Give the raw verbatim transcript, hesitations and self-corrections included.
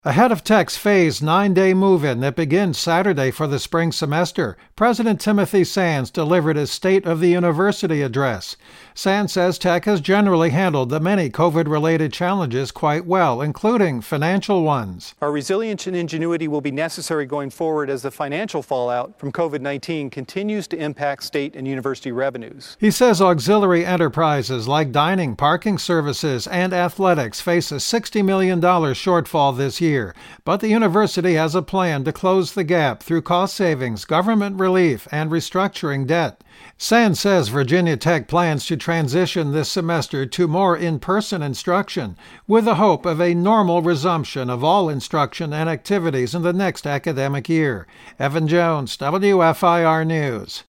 Ahead of Tech's phased nine-day move-in that begins Saturday for the spring semester, President Timothy Sands delivered his State of the University address. Sands says Tech has generally handled the many COVID-related challenges quite well, including financial ones. Our resilience and ingenuity will be necessary going forward as the financial fallout from COVID nineteen continues to impact state and university revenues. He says auxiliary enterprises like dining, parking services, and athletics face a sixty million dollars shortfall this year. But the university has a plan to close the gap through cost savings, government relief, and restructuring debt. Sands says Virginia Tech plans to transition this semester to more in-person instruction, with the hope of a normal resumption of all instruction and activities in the next academic year. Evan Jones, W F I R News.